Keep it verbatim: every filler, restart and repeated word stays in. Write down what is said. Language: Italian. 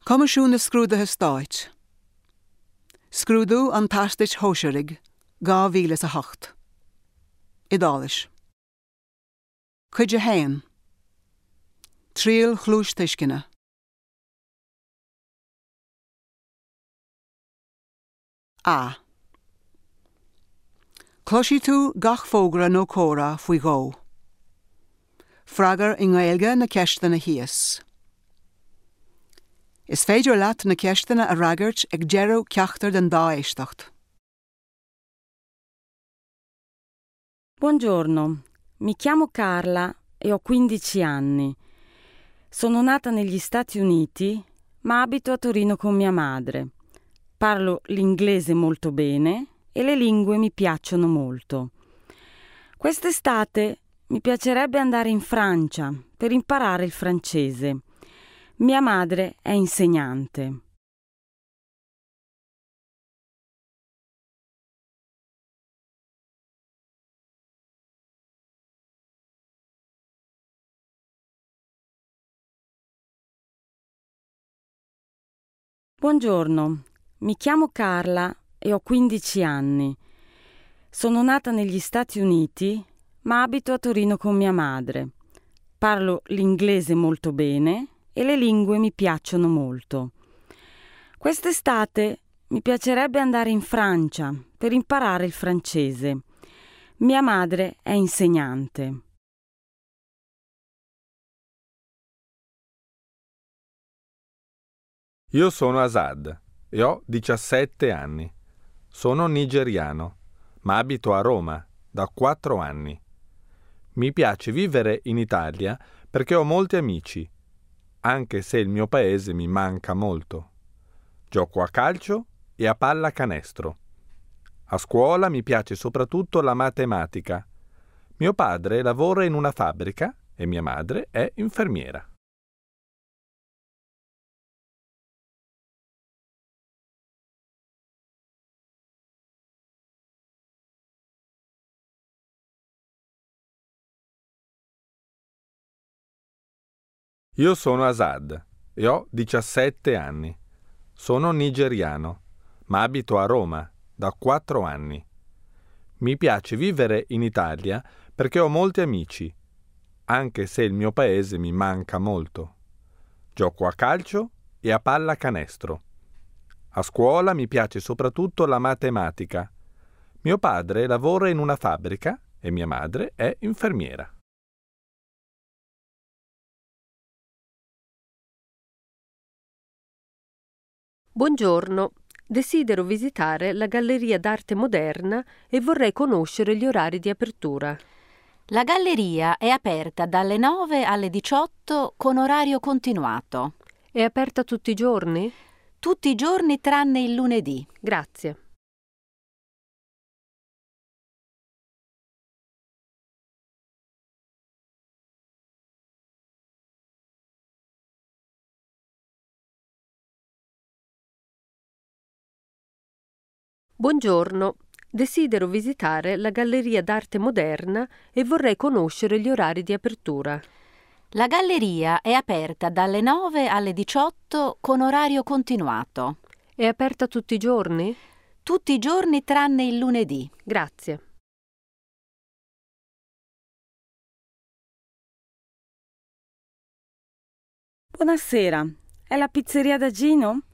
Cumasisiún na scrúdathe stáit. Scrúdú an taistit hóisirig, gá mhíle a hocht. Idális. Cuide hain. Tríal chlúis tuiscine. A. Cloisí tú gach fógra nó córa faoi gó. Fragar i nghailge na ceiste na híos. Is féidir leat na ceistena a ragart ag dearú ceachtar den dá éisteacht. Buongiorno, mi chiamo Carla e ho quindici anni. Sono nata negli Stati Uniti, ma abito a Torino con mia madre. Parlo l'inglese molto bene e le lingue mi piacciono molto. Quest'estate mi piacerebbe andare in Francia per imparare il francese. Mia madre è insegnante. Buongiorno, mi chiamo Carla e ho quindici anni. Sono nata negli Stati Uniti, ma abito a Torino con mia madre. Parlo l'inglese molto bene e le lingue mi piacciono molto. Quest'estate mi piacerebbe andare in Francia per imparare il francese. Mia madre è insegnante. Io sono Asad e ho diciassette anni. Sono nigeriano, ma abito a Roma da quattro anni. Mi piace vivere in Italia perché ho molti amici, anche se il mio paese mi manca molto. Gioco a calcio e a pallacanestro. A scuola mi piace soprattutto la matematica. Mio padre lavora in una fabbrica e mia madre è infermiera. Io sono Asad e ho diciassette anni. Sono nigeriano, ma abito a Roma da quattro anni. Mi piace vivere in Italia perché ho molti amici, anche se il mio paese mi manca molto. Gioco a calcio e a pallacanestro. A scuola mi piace soprattutto la matematica. Mio padre lavora in una fabbrica e mia madre è infermiera. Buongiorno, desidero visitare la Galleria d'Arte Moderna e vorrei conoscere gli orari di apertura. La galleria è aperta dalle nove alle diciotto con orario continuato. È aperta tutti i giorni? Tutti i giorni tranne il lunedì. Grazie. Buongiorno, desidero visitare la Galleria d'Arte Moderna e vorrei conoscere gli orari di apertura. La galleria è aperta dalle nove alle diciotto con orario continuato. È aperta tutti i giorni? Tutti i giorni tranne il lunedì. Grazie. Buonasera, è la pizzeria da Gino?